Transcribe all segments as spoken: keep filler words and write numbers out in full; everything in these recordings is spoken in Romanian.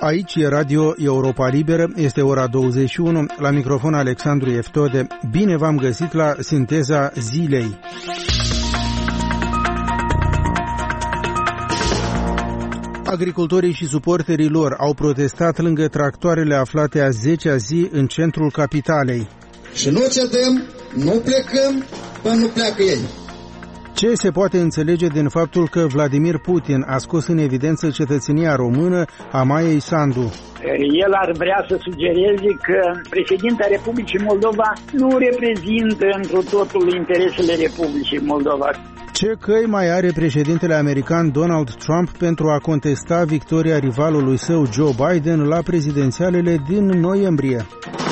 Aici e Radio Europa Liberă, este ora douăzeci și unu, la microfon Alexandru Eftode. Bine v-am găsit la Sinteza Zilei. Agricultorii și suporterii lor au protestat lângă tractoarele aflate a zecea zi în centrul capitalei. Și nu cedăm, nu plecăm, până nu pleacă ei. Ce se poate înțelege din faptul că Vladimir Putin a scos în evidență cetățenia română a Maiei Sandu? El ar vrea să sugereze că președinta Republicii Moldova nu reprezintă întru totul interesele Republicii Moldova. Ce căi mai are președintele american Donald Trump pentru a contesta victoria rivalului său Joe Biden la prezidențialele din noiembrie?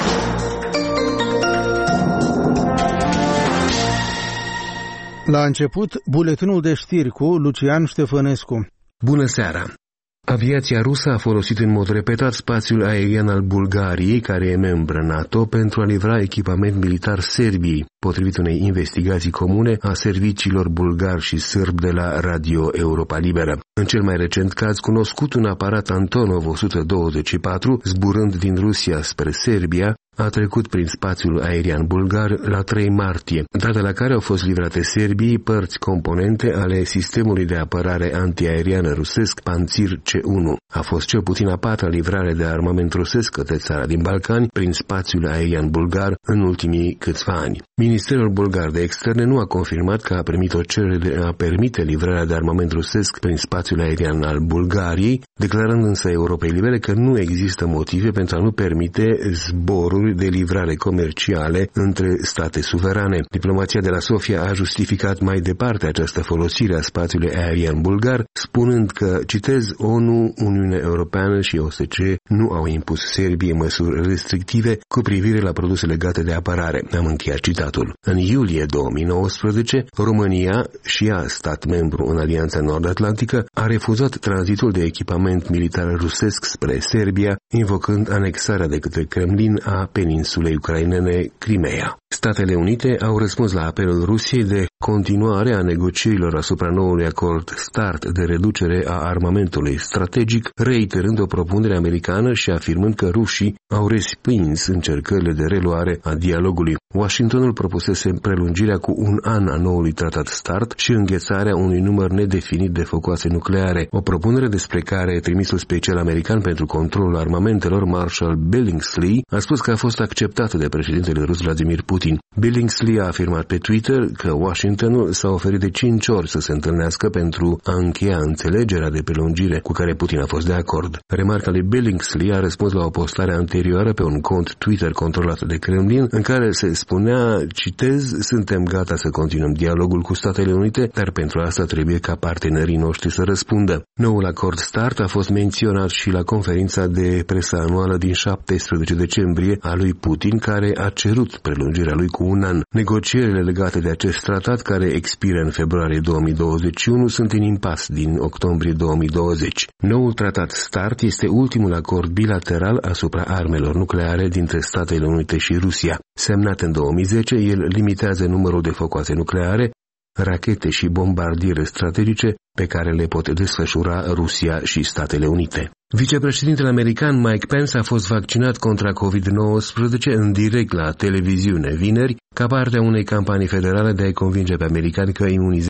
La început, buletinul de știri cu Lucian Ștefănescu. Bună seara! Aviația rusă a folosit în mod repetat spațiul aerian al Bulgariei, care e membră NATO, pentru a livra echipament militar Serbiei, potrivit unei investigații comune a serviciilor bulgari și sârbi de la Radio Europa Liberă. În cel mai recent caz cunoscut, un aparat Antonov o sută douăzeci și patru, zburând din Rusia spre Serbia, a trecut prin spațiul aerian bulgar la trei martie, data la care au fost livrate Serbiei părți componente ale sistemului de apărare antiaeriană rusesc Pantsir C unu. A fost cel puțin a patra livrare de armament rusesc către țara din Balcani prin spațiul aerian bulgar în ultimii câțiva ani. Ministerul bulgar de externe nu a confirmat că a primit o cerere de a permite livrarea de armament rusesc prin spațiul aerian al Bulgariei, declarând însă Europei Libere că nu există motive pentru a nu permite zboruri de livrare comerciale între state suverane. Diplomația de la Sofia a justificat mai departe această folosire a spațiului aerian bulgar, spunând că, citez, ONU, Uniunea Europeană și O S C E nu au impus Serbiei măsuri restrictive cu privire la produse legate de apărare. Am încheiat citatul. În iulie două mii nouăsprezece, România, și ea stat membru în Alianța Nord-Atlantică, a refuzat tranzitul de echipament militar rusesc spre Serbia, invocând anexarea de către Kremlin a peninsulei ucrainene Crimea. Statele Unite au răspuns la apelul Rusiei de continuare a negocierilor asupra noului acord START de reducere a armamentului strategic, reiterând o propunere americană și afirmând că rușii au respins încercările de reluare a dialogului. Washingtonul propusese prelungirea cu un an a noului tratat START și înghețarea unui număr nedefinit de focoase nucleare, o propunere despre care trimisul special american pentru controlul armamentelor, Marshall Billingsley, a spus că a fost acceptată de președintele rus Vladimir Putin. Billingsley a afirmat pe Twitter că Washingtonul s-a oferit de cinci ori să se întâlnească pentru a încheia înțelegerea de prelungire cu care Putin a fost de acord. Remarca lui Billingsley a răspuns la o postare anterioară pe un cont Twitter controlat de Kremlin, în care se spunea, citez, suntem gata să continuăm dialogul cu Statele Unite, dar pentru asta trebuie ca partenerii noștri să răspundă. Noul acord START a fost menționat și la conferința de presă anuală din șaptesprezece decembrie a lui Putin, care a cerut prelungirea lui cu un an. Negocierile legate de acest tratat, care expiră în februarie două mii douăzeci și unu, sunt în impas din octombrie două mii douăzeci. Noul tratat START este ultimul acord bilateral asupra armelor nucleare dintre Statele Unite și Rusia. Semnat în două mii zece, el limitează numărul de focoase nucleare, rachete și bombardiere strategice pe care le pot desfășura Rusia și Statele Unite. Vicepreședintele american Mike Pence a fost vaccinat contra covid nouăsprezece în direct la televiziune vineri, ca parte a unei campanii federale de a-i convinge pe americani că imunizarea